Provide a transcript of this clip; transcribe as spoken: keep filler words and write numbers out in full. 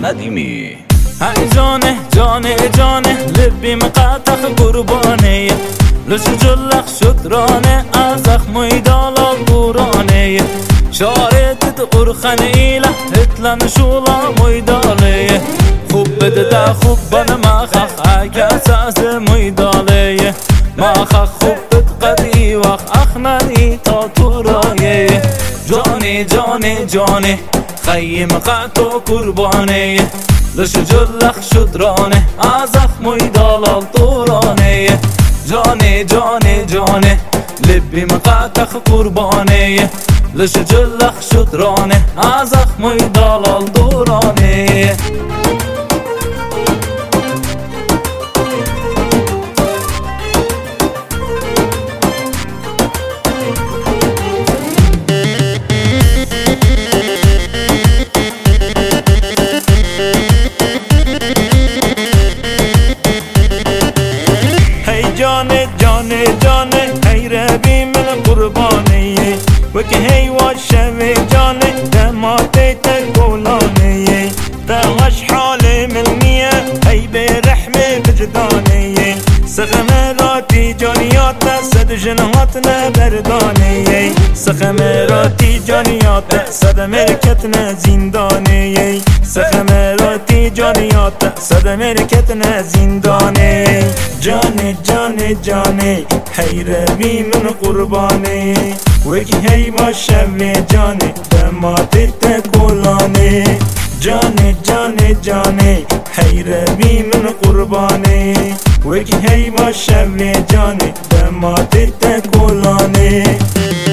قدیمی. ای جانه جانه جانه لبی مقطخ قربانه لش جلخ شد رانه از زخموی دالال دورانه شارتت قرخن ایله اتلن شولا مویداله خوب بده دا خوب بنا ما خخ اگس از مویداله ما خخ خوب بد قدی وقت اخنانی تا تو رایه جانه جانه جانه خیم قطو قربانه لش جلخ شد رانه از زخموی دالال دورانه جانه جانه جانه لبی مقطخ قربانه لش جلخ شد رانه از زخموی دالال دورانه جانه جانه جانه ای ربی من قربانه وکی هی واشوی جانه دماتی تقولانه تغش حال منیه ای برحم بجدانه سخمراتی جانیات صد جنهات نبردانه سخمراتی جانیات صد مرکت نزیندانه سخمراتی جانیات صد مرکت نزیندانه جانه جانه جانه هی ربی من قربانه وکی هی باشوی جانه دماتی تقولانه جانه جانه جانه هی ربی من قربانه وکی هی باشوی جانه دماتی تقولانه